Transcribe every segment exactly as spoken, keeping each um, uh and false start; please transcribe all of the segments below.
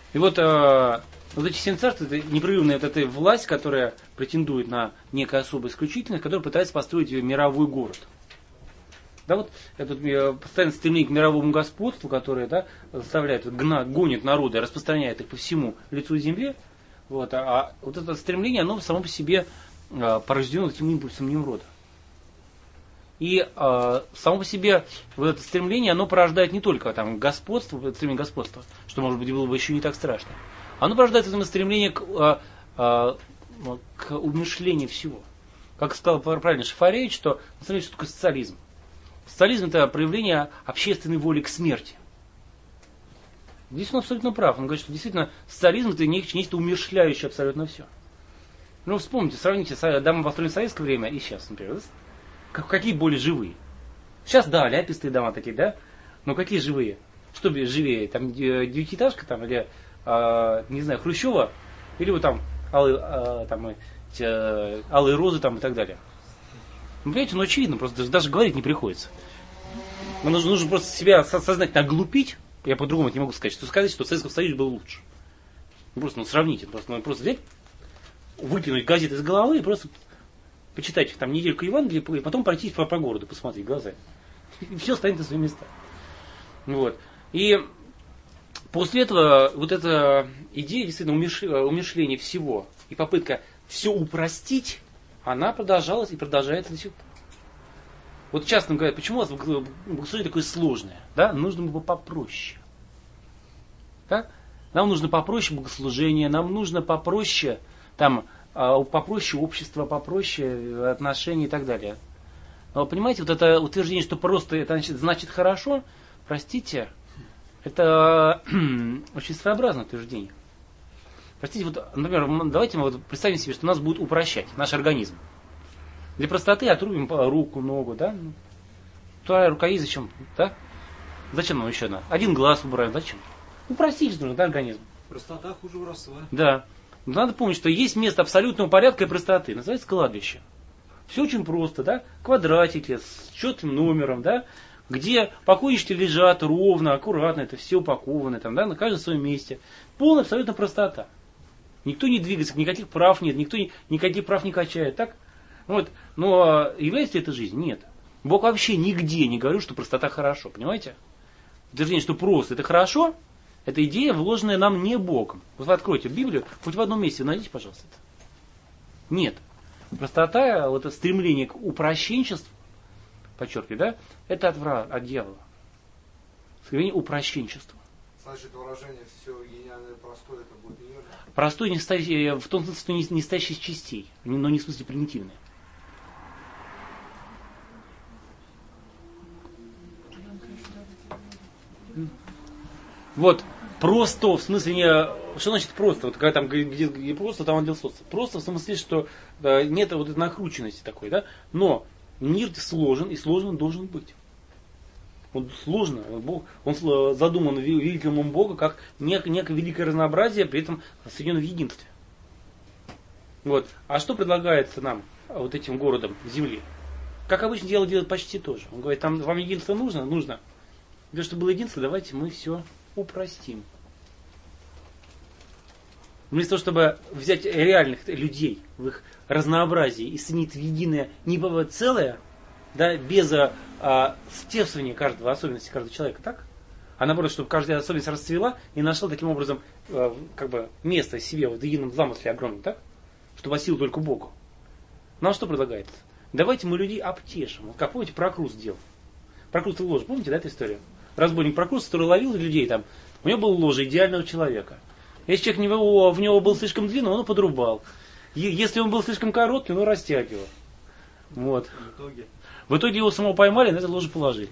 И вот, э, вот эти семь царств, это непрерывная вот эта власть, которая претендует на некую особую исключительность, которая пытается построить мировой город. Да, вот это постоянное стремление к мировому господству, которое, да, заставляет, гна, гонит народы, распространяет их по всему лицу земли. Вот, а, а вот это стремление, оно само по себе а, порождено этим импульсом Немрода. И а, само по себе вот это стремление, оно порождает не только там, господство, стремление господства, что, может быть, было бы еще не так страшно. Оно порождает это стремление к, а, а, к умершлению всего. Как сказал правильно Шафаревич, что, смотрите, что такое социализм. Социализм – это проявление общественной воли к смерти. Здесь он абсолютно прав. Он говорит, что действительно социализм – это нечто умерщвляющее абсолютно все. Ну, вспомните, сравните дома, построенные в советское время и сейчас, например. Какие более живые? Сейчас, да, ляпистые дома такие, да? Но какие живые? Что живее? Там девятиэтажка там, или, э, не знаю, Хрущева, или вот там алые, э, там, э, алые розы там, и так далее. Ну, понимаете, ну очевидно, просто даже, даже говорить не приходится. Но нужно, нужно просто себя сознательно оглупить. Я по-другому не могу сказать, что сказать, что Советский Союз был лучше. Ну, просто ну, сравните, просто, ну, просто взять, выкинуть газеты из головы и просто почитать их там недельку Евангелия, и потом пройтись по, по городу, посмотреть глазами. И все станет на свои места. Вот. И после этого вот эта идея действительно умершления всего и попытка все упростить, она продолжалась и продолжается до сих пор. Вот часто говорят, почему у вас богослужение такое сложное? Да? Нужно было попроще. Да? Нам нужно попроще богослужение, нам нужно попроще, там, попроще общество, попроще отношения и так далее. Но понимаете, вот это утверждение, что просто это значит, значит хорошо, простите, это очень своеобразное утверждение. Простите, вот, например, давайте мы вот представим себе, что нас будут упрощать, наш организм. Для простоты отрубим руку, ногу, да? Вторая рука есть, зачем? Да? Зачем нам еще одна? Один глаз убираем, зачем? Упростить нужно, да, организм? Простота хуже воровства. Да. Но надо помнить, что есть место абсолютного порядка и простоты. Называется кладбище. Все очень просто, да? Квадратики с четким номером, да? Где покойнички лежат ровно, аккуратно, это все упаковано, там, да, на каждом своем месте. Полная абсолютно простота. Никто не двигается, никаких прав нет, никто никаких прав не качает, так? Вот. Но является ли это жизнь? Нет. Бог вообще нигде не говорит, что простота хорошо, понимаете? Утверждение, что просто это хорошо, это идея, вложенная нам не Богом. Вот вы откройте Библию, хоть в одном месте найдите, пожалуйста, это. Нет. Простота, вот это стремление к упрощенчеству, подчеркиваю, да, это от врага, от дьявола. Стремление к упрощенчеству. Значит, выражение все гениальное простое, это будет неверно? Простой, не стоящий, в том смысле, что не, не стоящий из частей, но не в смысле примитивный. Вот, просто, в смысле, не, что значит просто? Вот когда там где, где просто, там отдел социума. Просто в смысле, что да, нет вот этой накрученности такой, да? Но мир сложен, и сложен он должен быть. Он сложно, Бог, он задуман великим умом Бога как некое, некое великое разнообразие, при этом соединено в единстве. Вот. А что предлагается нам, вот этим городом Земли? Как обычно дело делает почти то же. Он говорит, там вам единство нужно? Нужно. Для того, чтобы было единство, давайте мы все упростим. Вместо того, чтобы взять реальных людей в их разнообразии и соединить в единое небывое целое, да, без а, стесывания каждого, особенности каждого человека, так? А наоборот, чтобы каждая особенность расцвела и нашла таким образом а, как бы место себе в едином замысле огромном, так? Чтобы осил только Богу. Нам что предлагается? Давайте мы людей обтешим. Вот как помните, Прокрус сделал. Прокрус и ложь, помните, да, эту историю? Разбойник Прокрус, который ловил людей там, у него было ложе идеального человека. Если человек в него, в него был слишком длинный, он его подрубал. Если он был слишком короткий, он его растягивал. Вот. В итоге? В итоге его самого поймали, на это ложе положили.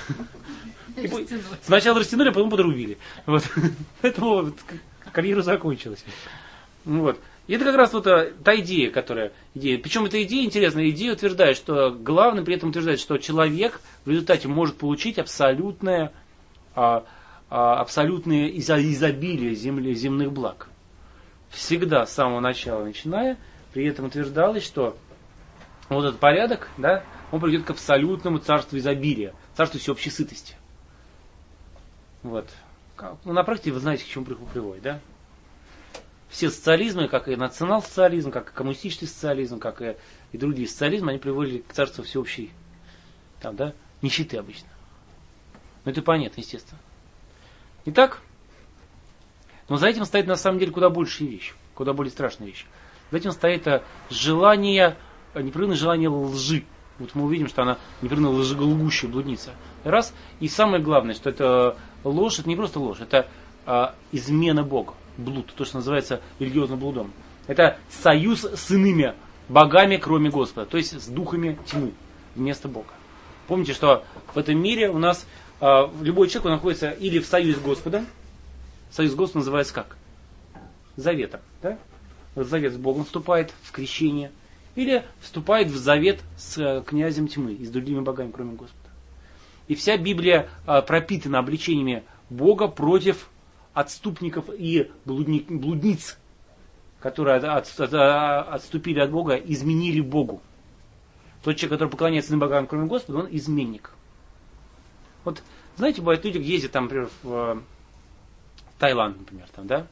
Сначала растянули, а потом подрубили. Вот. Поэтому карьера закончилась. Вот. И это как раз вот та идея, которая... Идея. Причем эта идея интересная. Идея утверждает, что главное при этом утверждает, что человек в результате может получить абсолютное, а, а, абсолютное изобилие земли, земных благ. Всегда с самого начала начиная, при этом утверждалось, что вот этот порядок, да, он приведет к абсолютному царству изобилия, царству всеобщей сытости. Вот. Ну, на практике вы знаете, к чему приводит, да? Все социализмы, как и национал-социализм, как и коммунистический социализм, как и, и другие социализмы, они приводили к царству всеобщей там, да, нищеты обычно. Но это понятно, естественно. Итак, но за этим стоит на самом деле куда большая вещь, куда более страшная вещь. За этим стоит желание, непрерывное желание лжи. Вот мы увидим, что она непрерывно лжеголгущая блудница. Раз. И самое главное, что это ложь, это не просто ложь, это а, измена Бога. Блуд, то, что называется религиозным блудом. Это союз с иными богами, кроме Господа. То есть с духами тьмы вместо Бога. Помните, что в этом мире у нас а, любой человек находится или в союзе с Господом. Союз с Господом называется как? Заветом. Да? В завет с Богом вступает в крещение. Или вступает в завет с князем тьмы и с другими богами, кроме Господа. И вся Библия а, пропитана обличениями Бога против отступников и блудни, блудниц, которые от, от, от, отступили от Бога, изменили Богу. Тот человек, который поклоняется иным богам, кроме Господа, он изменник. Вот, знаете, бывают люди, ездят, там, например, в, в Таиланд, например, там, да,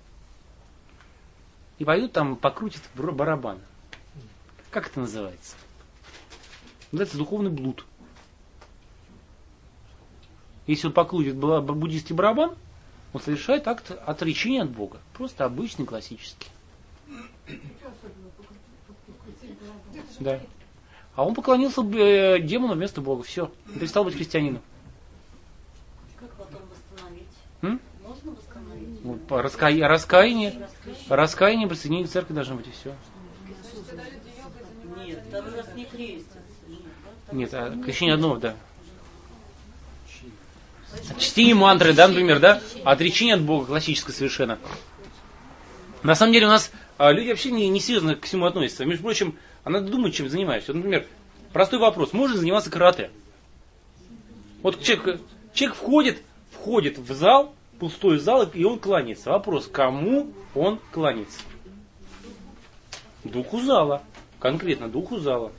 и пойдут там, покрутят барабан. Как это называется? Это духовный блуд. Если он покрутит буддийский барабан, он совершает акт отречения от Бога. Просто обычный, классический. Да. А он поклонился демону вместо Бога. Все. Он перестал быть христианином. Как потом восстановить? М? Можно восстановить? Вот, раска... Раскаяние. Раскаяние, присоединение к церкви должно быть, и все. Нет, второй раз не крестится. Нет, а крещение одного, да. Чтение мантры, да, например, да? Отречение от Бога, классическое совершенно. На самом деле у нас а, люди вообще не, не серьезно к всему относятся. Между прочим, а надо думать, чем занимаешься. Вот, например, простой вопрос. Можно заниматься карате? Вот человек, человек входит, входит в зал, пустой зал, и он кланяется. Вопрос, кому он кланяется? Духу зала. Конкретно духу зала.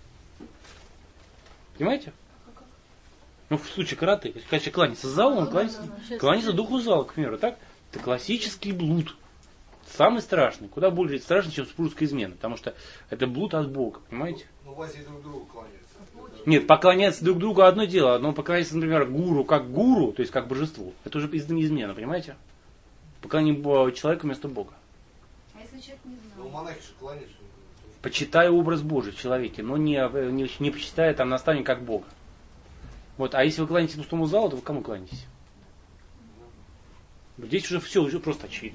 Понимаете? Ну, в случае карате, если человек кланяется залу, он кланяется, кланяется духу зала, к примеру, так? Это классический блуд. Самый страшный. Куда более страшный, чем супружеская измена. Потому что это блуд от Бога, понимаете? Ну, власти друг другу кланяются. Нет, поклоняться друг другу одно дело. Но поклоняться, например, гуру как гуру, то есть как божеству, это уже измена, понимаете? Поклонение человеку вместо Бога. А если человек не Ну, знает? монахи же кланяются. Почитая образ Божий в человеке, но не, не, не почитая там наставника как Бога. Вот, а если вы кланяетесь пустому залу, то вы кому кланяетесь? Здесь уже все, уже просто очевидно.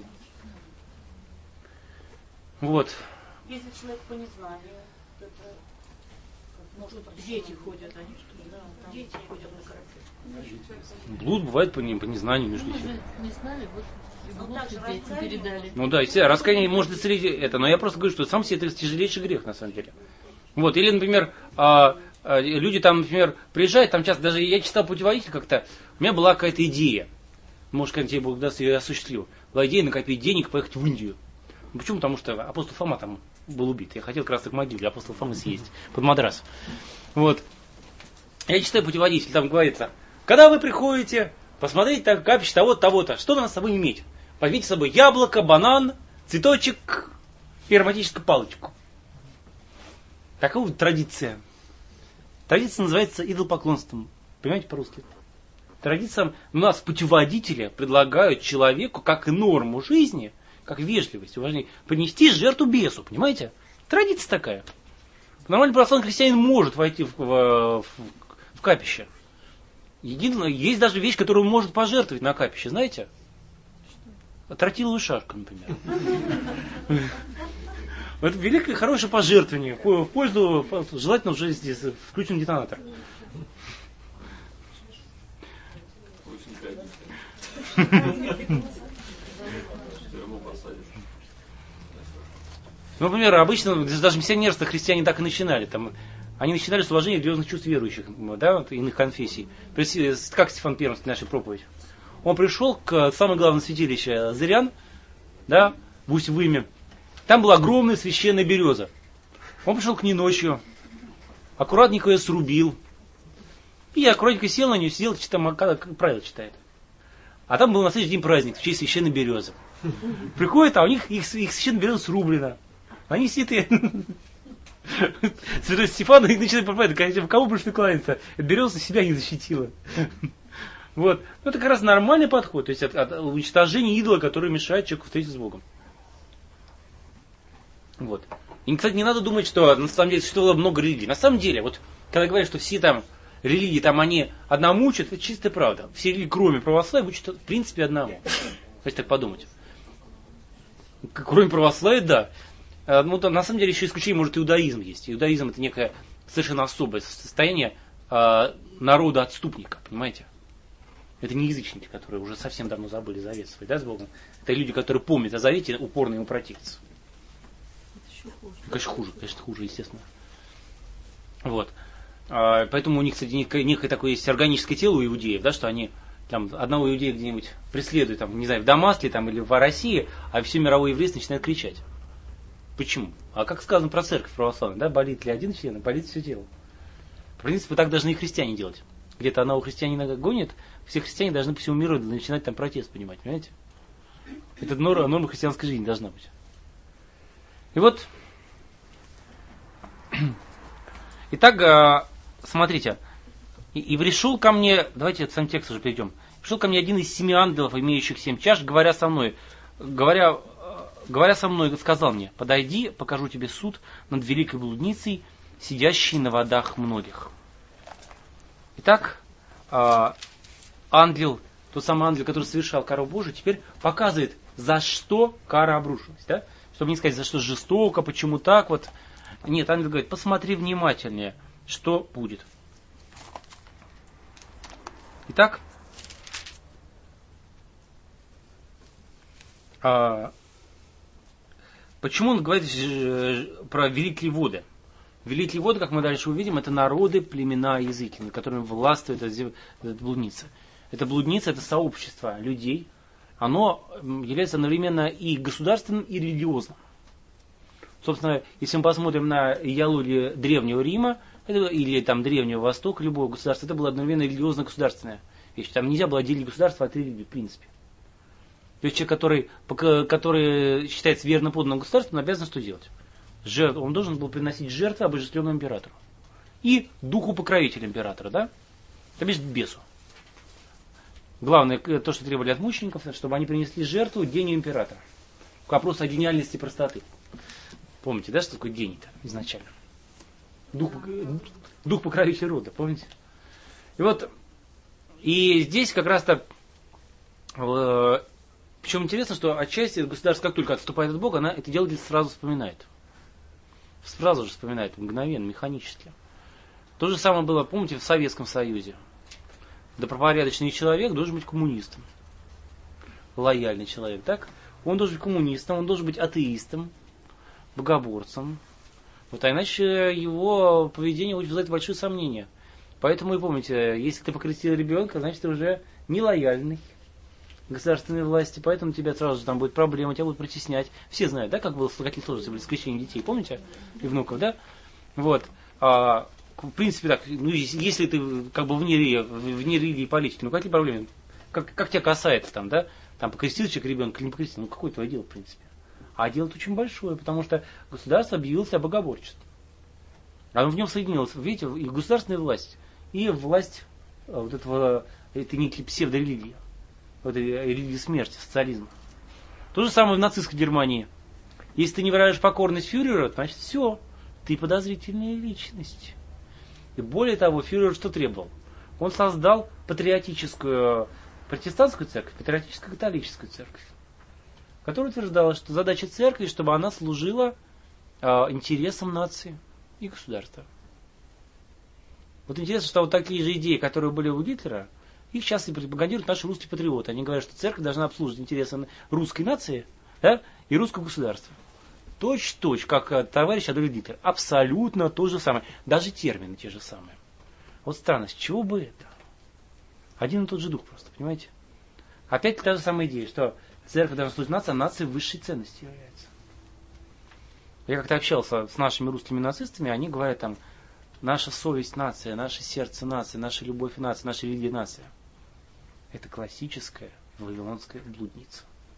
Вот. Если человек по незнанию, то это, может, дети ходят, они что ли, да, там дети ходят на карате. Блуд бывает по, не, по незнанию между Мы этим. же не знали, вот Ну, так же детям раскаяние передали. Ну да, естественно, раскаяние может исцелить это, но я просто говорю, что сам себе это тяжелейший грех на самом деле. Вот, или, например, а, а, люди там, например, приезжают, там часто, даже я читал путеводитель как-то, у меня была какая-то идея, может, когда тебе Бог даст, я ее осуществлю, была идея накопить денег, поехать в Индию. Почему? Потому что апостол Фома там был убит. Я хотел как раз к могиле апостола Фомы съездить под Мадрас. Вот. Я читаю путеводитель, там говорится, когда вы приходите посмотреть так, капище того-то, того-то, что надо с собой иметь? Возьмите с собой яблоко, банан, цветочек и ароматическую палочку. Такая вот традиция. Традиция называется идолопоклонством. Понимаете по-русски? Традиция у нас путеводители предлагают человеку, как и норму жизни, как вежливость, уважение, принести жертву бесу, понимаете? Традиция такая. Нормальный православный христианин может войти в, в, в, в капище. Единственное, есть даже вещь, которую он может пожертвовать на капище, знаете? Тротиловую шашку, например. Это великое, хорошее пожертвование. В пользу, желательно уже здесь включен детонатор. Ну, например, обычно даже миссионерство христиане так и начинали. Там, они начинали с уважения религиозных чувств верующих, да, иных конфессий. Как Стефан Первый в нашей проповедь. Он пришел к самому главному святилищу Зырян, да, в Усть-Выме. Там была огромная священная береза. Он пришел к ней ночью, аккуратненько ее срубил. И аккуратненько сел на нее, сидел, там правила читает. А там был на следующий день праздник в честь священной березы. Приходят, а у них их, их священная береза срублена. Они святые. Святой Стефан и начинает проповедовать, в кого будешь кланяться? Береза себя не защитила. Вот. Ну, это как раз нормальный подход, то есть от, от уничтожения идола, который мешает человеку встретиться с Богом. Вот. И, кстати, не надо думать, что на самом деле существовало много религий. На самом деле, вот когда говорят, что все там религии, там они одному учат, это чистая правда. Все религии, кроме православия, учат в принципе одному. Если так подумать. Кроме православия, да. Ну, то, на самом деле, еще исключение, может, иудаизм есть. Иудаизм это некое совершенно особое состояние э, народа-отступника, понимаете? Это не язычники, которые уже совсем давно забыли завет свой, да, с Богом. Это люди, которые помнят о завете, упорно ему противятся. Еще хуже. Конечно, хуже, конечно, хуже, естественно. Вот. А, поэтому у них, кстати, некое, некое такое есть органическое тело у иудеев, да, что они там одного иудея где-нибудь преследуют, там, не знаю, в Дамаске там, или в России, а все мировое еврейство начинает кричать. Почему? А как сказано про церковь православную, да, болит ли один член, болит все тело. В принципе, так должны и христиане делать. Где-то одного христианина гонит, все христиане должны по всему миру начинать там протест понимать, понимаете? Это норма, норма христианской жизни должна быть. И вот, итак, смотрите, и пришел ко мне, давайте сам текст уже перейдем. Пришел ко мне один из семи ангелов, имеющих семь чаш, говоря со мной, говоря, говоря со мной, сказал мне: подойди, покажу тебе суд над великой блудницей, сидящей на водах многих. Итак, ангел, тот самый ангел, который совершал кару Божию, теперь показывает, за что кара обрушилась. Да? Чтобы не сказать, за что жестоко, почему так вот. Нет, ангел говорит: посмотри внимательнее, что будет. Итак, а, почему он говорит про великие воды? Великие воды, как мы дальше увидим, это народы, племена, языки, над которыми властвует эта, эта блудница. Эта блудница, это сообщество людей. Оно является одновременно и государственным, и религиозным. Собственно, если мы посмотрим на идеологию Древнего Рима, это, или там Древнего Востока, любого государства, это было одновременно религиозно-государственная вещь. Там нельзя было отделить государство от религии, в принципе. То есть человек, который, который считается верно подданным государством, он обязан что делать? Жертв, он должен был приносить жертвы обожествленному императору. И духу покровителя императора, да? То бишь бесу. Главное, то, что требовали от мучеников, чтобы они принесли жертву гению императора. Вопрос о гениальности и простоты. Помните, да, что такое гений-то изначально? Дух, дух покровителя рода, помните? И вот, и здесь как раз-то, э, причем интересно, что отчасти государство, как только отступает от Бога, она это дело сразу вспоминает. Сразу же вспоминает, мгновенно, механически. То же самое было, помните, в Советском Союзе. Добропорядочный человек должен быть коммунистом. Лояльный человек, так? Он должен быть коммунистом, он должен быть атеистом, богоборцем. Вот, а иначе его поведение вызывает большое сомнение. Поэтому и помните, если ты покрестил ребенка, значит ты уже нелояльный государственной власти, поэтому тебя сразу же там будет проблема, тебя будут притеснять. Все знают, да, как было, какие сложности были с крещением детей, помните? И внуков, да? Вот. А, в принципе, так, ну, если ты как бы вне, вне религии и политики, ну какие проблемы? Как, как тебя касается там, да? Там покрестил человек ребенка или не покрестил, ну какое твое дело, в принципе? А дело очень большое, потому что государство объявило себя богоборчеством. Оно в нем соединилось, видите, и государственная власть, и власть вот этого, этой некой псевдорелигии. Вот религии смерти, социализма. То же самое в нацистской Германии. Если ты не выражаешь покорность фюреру, значит все, ты подозрительная личность. И более того, фюрер что требовал? Он создал патриотическую протестантскую церковь, патриотическую католическую церковь, которая утверждала, что задача церкви, чтобы она служила э, интересам нации и государства. Вот интересно, что вот такие же идеи, которые были у Гитлера, их сейчас и пропагандируют наши русские патриоты. Они говорят, что церковь должна обслуживать интересы русской нации, да, и русского государства. Точь-в-точь, как товарищ Адольф Гитлер. Абсолютно то же самое. Даже термины те же самые. Вот странно, с чего бы это? Один и тот же дух просто, понимаете? Опять та же самая идея, что церковь должна служить нации, а нация высшей ценностью является. Я как-то общался с нашими русскими нацистами, они говорят там, наша совесть нация, наше сердце нация, наша любовь нация, наша религия нация. Это классическая Вавилонская блудница.